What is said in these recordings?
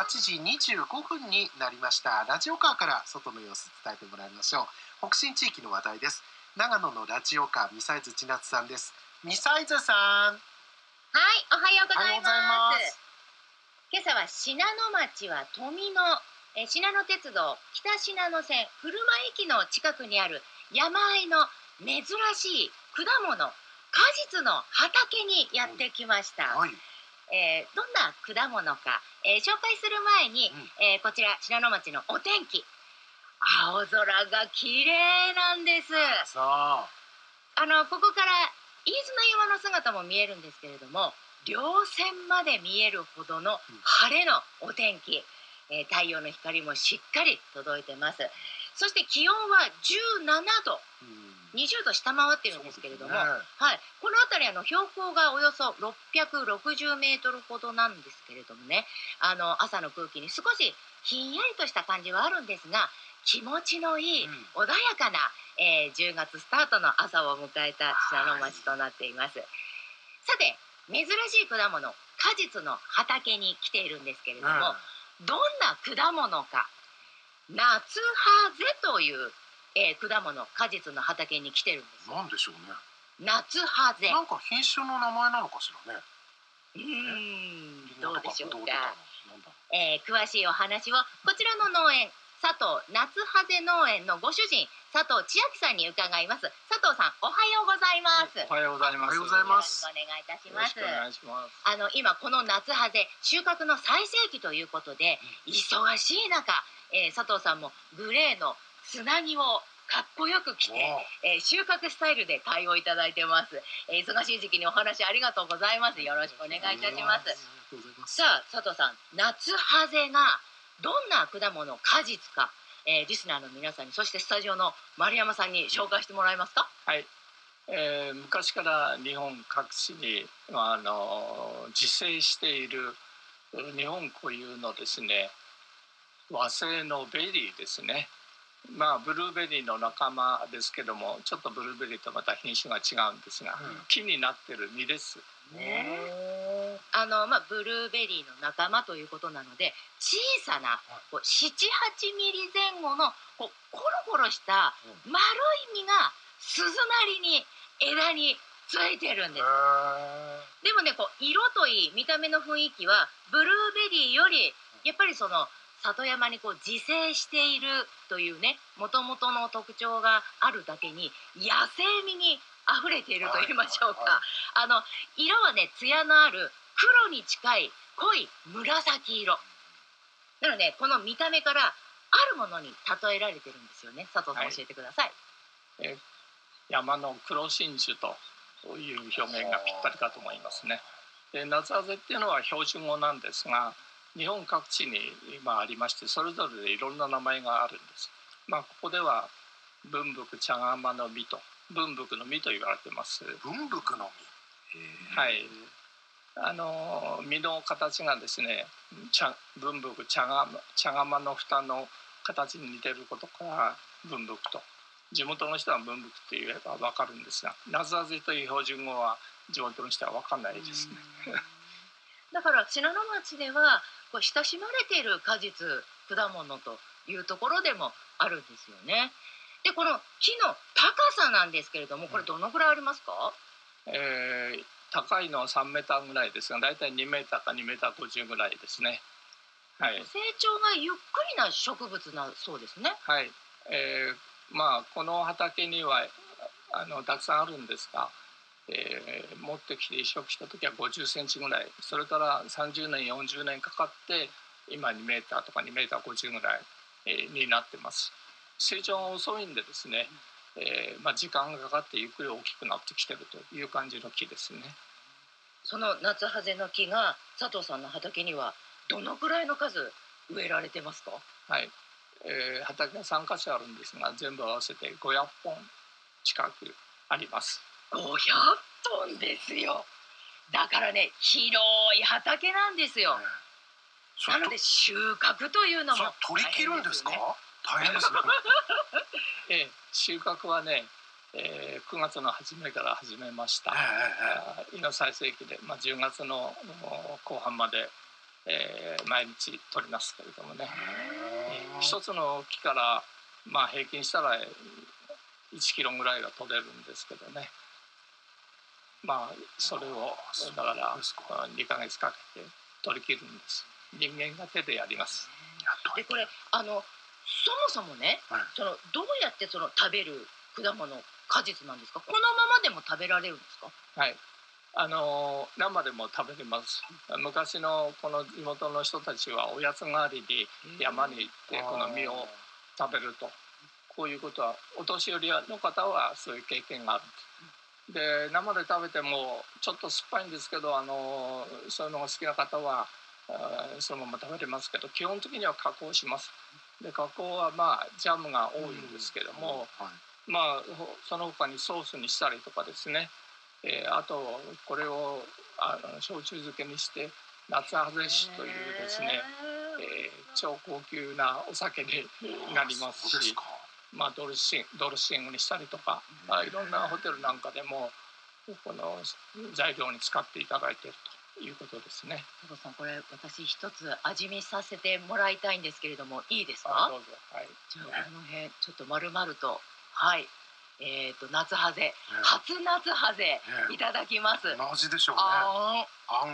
8時25分になりました。ラジオカーから外の様子伝えてもらいましょう。北新地域の話題です。長野のラジオカー、ミサイズ千夏さんです。ミサイズさん、 はい、おはようございます。 おはようございます。 今朝は信濃町は富野、信濃鉄道北信濃線古間駅の近くにある山あいの珍しい果物、果実の畑にやってきました。 はい、 どんな果物か、紹介する前に、こちら信濃町のお天気、青空が綺麗なんです。 そう。 ここから飯縄山の姿も見えるんですけれども、稜線まで見えるほどの晴れのお天気、太陽の光もしっかり届いてます。そして気温は17度、20度下回っているんですけれども、はい、この辺り標高がおよそ660メートルほどなんですけれどもね、朝の空気に少しひんやりとした感じはあるんですが、気持ちのいい、穏やかな、10月スタートの朝を迎えた信濃町となっています。さて、珍しい果物、果実の畑に来ているんですけれども、どんな果物か、夏ハゼという、果物、果実の畑に来てるんですよ。 なんでしょうね。 夏ハゼ。 なんか品種の名前なのかしらね。 どうでしょうか。 なんだ。 詳しいお話をこちらの農園、佐藤夏ハゼ農園のご主人佐藤千秋さんに伺います。佐藤さん、おはようございます。 おはようございます。 おはようございます。 よろしくお願いいたします。 よろしくお願いします。 今この夏ハゼ収穫の最盛期ということで、忙しい中、佐藤さんもグレーのつなぎをかっこよく着て、収穫スタイルで対応いただいてます。忙しい時期にお話ありがとうございます。よろしくお願いいたします。さあ佐藤さん、夏ハゼがどんな果物、果実か、リスナーの皆さんに、そしてスタジオの丸山さんに紹介してもらえますか。 はい、昔から日本各地に、自生している日本固有のですね、和製のベリーですね。ブルーベリーの仲間ですけども、ちょっとブルーベリーとまた品種が違うんですが、木になってる実です。 ブルーベリーの仲間ということなので、小さな7、8ミリ前後のコロコロした丸い実が鈴なりに枝についてるんです。でもね、色といい見た目の雰囲気はブルーベリーよりやっぱりその里山に自生しているというね、もともとの特徴があるだけに野生味にあふれていると言いましょうか。色はね、艶のある黒に近い濃い紫色なので、この見た目からあるものに例えられてるんですよね。佐藤さん、教えてください。 山の黒真珠という表現がぴったりかと思いますね。夏ハゼっていうのは標準語なんですが、日本各地に今ありまして、それぞれでいろんな名前があるんです。ここでは文福茶釜の実と文福の実と言われてます。 文福の実。 はい。実の形がですね、文福茶釜の蓋の形に似てることから文福と、地元の人は文福って言えば分かるんですが、夏ハゼという標準語は地元の人は分かんないですね。 だから信濃町では親しまれている果実、果物というところでもあるんですよね。で、この木の高さなんですけれども、これどのぐらいありますか。 高いのは3メーターぐらいですが、だいたい2メーターか2メーター50ぐらいですね。はい、 成長がゆっくりな植物なそうですね。 はい、この畑にはたくさんあるんですが、持ってきて移植した時は50センチぐらい、それから30年40年かかって今2メーターとか2メーター50ぐらい、になってます。成長が遅いんでですね、時間がかかってゆっくり大きくなってきてるという感じの木ですね。 その夏ハゼの木が佐藤さんの畑にはどのくらいの数植えられてますか。 はい、畑が3カ所あるんですが、全部合わせて500本近くあります。 500本ですよ。だからね、広い畑なんですよ。なので収穫というのも取り切るんですか。大変ですね。 収穫はね、9月の初めから始めました。今最盛期で、10月の後半まで毎日取りますけれどもね、一つの木から平均したら1キロぐらいが取れるんですけどね、それをだから2ヶ月かけて取り切るんです。人間が手でやります。 でこれそもそもね、どうやって食べる果物果実なんですか？このままでも食べられるんですか？ はい、生でも食べれます。昔のこの地元の人たちはおやつ代わりに山に行ってこの実を食べると、こういうことはお年寄りの方はそういう経験がある。で生で食べてもちょっと酸っぱいんですけど、そういうのが好きな方はそのまま食べれますけど、基本的には加工します。で加工はジャムが多いんですけども、その他にソースにしたりとかですね、あとこれを焼酎漬けにして夏ハゼ酒というですね、超高級なお酒になりますし、ドルシングにしたりとか、いろんなホテルなんかでもこの材料に使っていただいているということですね。 佐藤さん、これ私一つ味見させてもらいたいんですけれども、いいですか？ どうぞ。はい、 じゃあこの辺ちょっと丸々と、はい、夏ハゼ、初夏ハゼいただきます。 同じでしょうね。はい。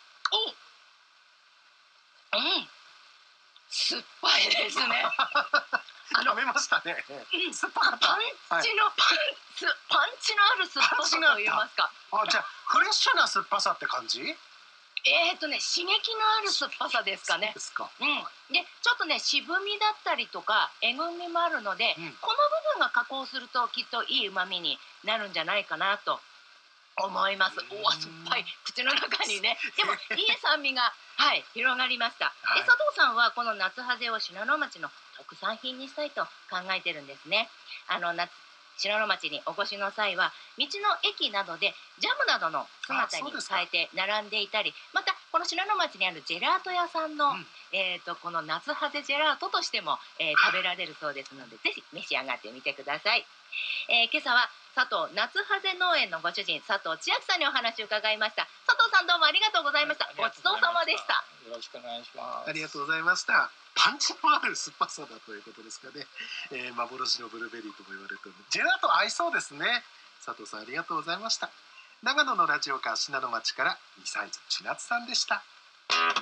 酸っぱいですね。 食べましたね。酸っぱかった。 パンチのある酸っぱさと言いますか。 じゃあフレッシュな酸っぱさって感じ？ 刺激のある酸っぱさですかね。でちょっとね渋みだったりとかえぐみもあるので、この部分が加工するときっといい旨味になるんじゃないかなと思います。酸っぱい口の中にね、でもいい酸味が広がりました。佐藤さんはこの夏ハゼを信濃町の特産品にしたいと考えてるんですね。信濃町にお越しの際は道の駅などでジャムなどの姿に変えて並んでいたり、またこの信濃町にあるジェラート屋さんの、この夏ハゼジェラートとしても、食べられるそうですので、ぜひ召し上がってみてください。今朝は佐藤夏ハゼ農園のご主人佐藤千秋さんにお話を伺いました。佐藤さん、どうもありがとうございました。ごちそうさまでした。 よろしくお願いします。 ありがとうございました。パンチのある酸っぱさだということですかね。幻のブルーベリーとも言われているジェラート合いそうですね。佐藤さん、ありがとうございました。長野のラジオカー信濃町から2歳児千夏さんでした。 丸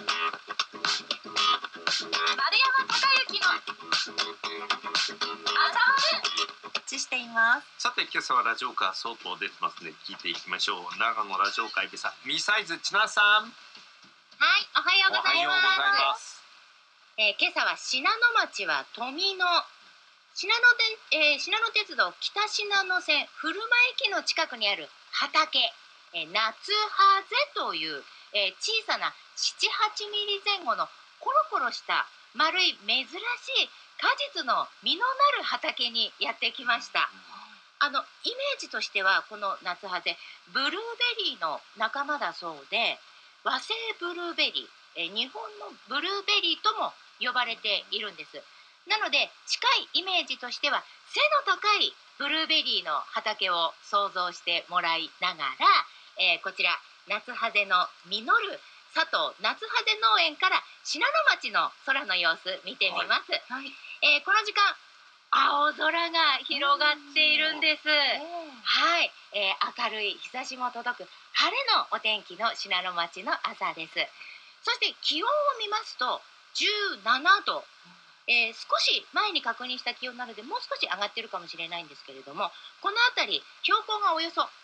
山孝之のお待ちしています。さて今朝はラジオカー相当出てますので聞いていきましょう。長野ラジオカーでさ2歳児千夏さん。 はい、おはようございます。今朝は信濃町は富野信濃鉄道北信濃線古間駅の近くにある畑、夏ハゼという、小さな7、8ミリ前後のコロコロした丸い珍しい果実の実のなる畑にやってきました。イメージとしてはこの夏ハゼブルーベリーの仲間だそうで、和製ブルーベリー、日本のブルーベリーとも呼ばれているんです。なので近いイメージとしては背の高いブルーベリーの畑を想像してもらいながら、こちら夏ハゼの実る佐藤夏ハゼ農園から信濃町の空の様子見てみます。この時間青空が広がっているんです。明るい日差しも届く晴れのお天気の信濃町の朝です。そして気温を見ますと17度、少し前に確認した気温なのでもう少し上がっているかもしれないんですけれども、この辺り標高がおよそ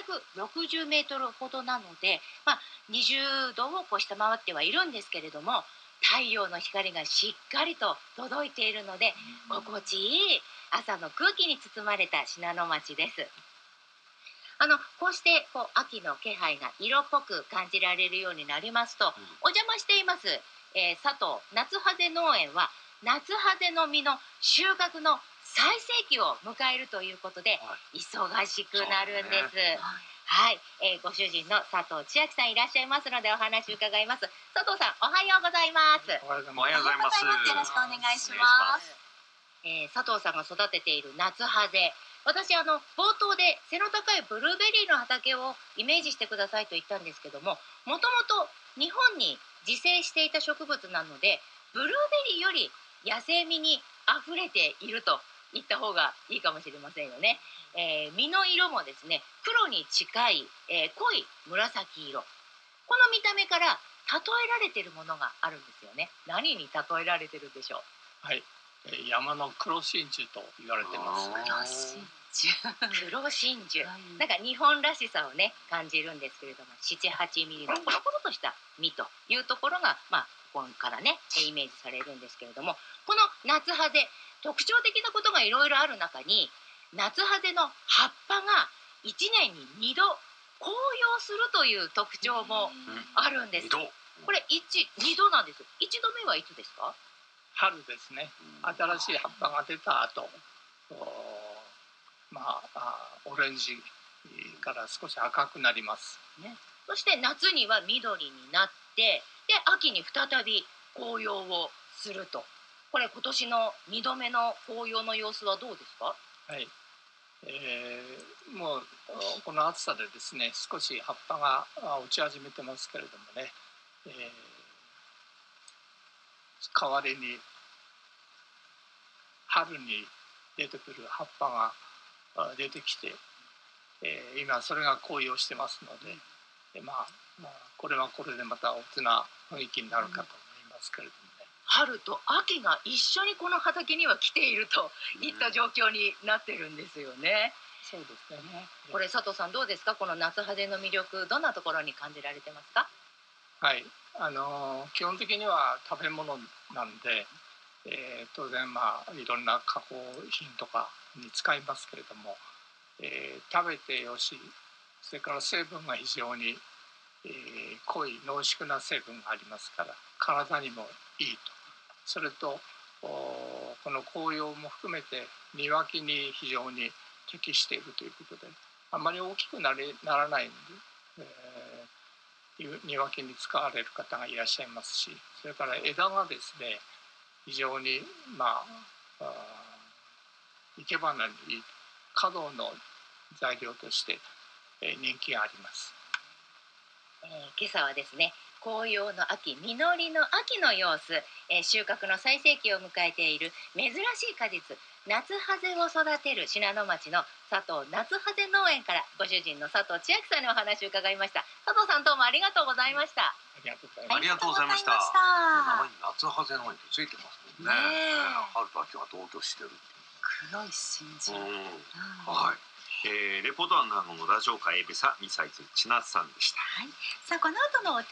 660メートルほどなので、20度を下回ってはいるんですけれども、太陽の光がしっかりと届いているので心地いい朝の空気に包まれた信濃町です。こうして秋の気配が色っぽく感じられるようになりますと、お邪魔しています、佐藤夏ハゼ農園は夏ハゼの実の収穫の最盛期を迎えるということで、忙しくなるんです。ご主人の佐藤千秋さんいらっしゃいますのでお話伺います。佐藤さん、おはようございます。 おはようございます。 よろしくお願いします。佐藤さんが育てている夏ハゼ、 私冒頭で背の高いブルーベリーの畑をイメージしてくださいと言ったんですけども、もともと日本に自生していた植物なので、ブルーベリーより野生味にあふれていると言った方がいいかもしれませんよね。実の色もですね、黒に近い、濃い紫色。この見た目から例えられているものがあるんですよね。何に例えられてるでしょう？ はい、山の黒真珠と言われてます。 黒真珠、なんか日本らしさをね感じるんですけれども、7、8ミリのコロコロとした実というところが、ここからねイメージされるんですけれども、この夏ハゼ、特徴的なことがいろいろある中に、夏ハゼの葉っぱが1年に2度紅葉するという特徴もあるんです。これ2度なんです。1度目はいつですか？ 春ですね。新しい葉っぱが出た後、オレンジから少し赤くなります、 ね。そして夏には緑になって、で秋に再び紅葉をすると。これ今年の2度目の紅葉の様子はどうですか？ はい、もうこの暑さでですね、少し葉っぱが落ち始めてますけれどもね、代わりに春に出てくる葉っぱが出てきて、今それが紅葉してますので、これはこれでまた大人な雰囲気になるかと思いますけれどもね。 春と秋が一緒にこの畑には来ているといった状況になってるんですよね。 そうですね。 これ佐藤さんどうですか？この夏ハゼの魅力、どんなところに感じられてますか？ はい、基本的には食べ物なんで、当然いろんな加工品とかに使いますけれども、食べてよし、それから成分が非常に、濃い濃縮な成分がありますから体にもいいと。それとこの紅葉も含めて庭木に非常に適しているということで、あまり大きくならないんで、庭木に使われる方がいらっしゃいますし、それから枝がですね、非常に生け花にいい華道の材料として人気があります。 今朝はですね、紅葉の秋、実りの秋の様子、収穫の最盛期を迎えている珍しい果実夏ハゼを育てる信濃町の佐藤夏ハゼ農園から、ご主人の佐藤千秋さんにお話を伺いました。佐藤さん、どうもありがとうございました。 ありがとうございました。 名前に夏ハゼ農園ってついてますもんね。春と秋は同居してる。 黒い真珠。 はい。 レポートは長野のラジオ会エベサミサイズ千夏さんでした。 さあこの後のお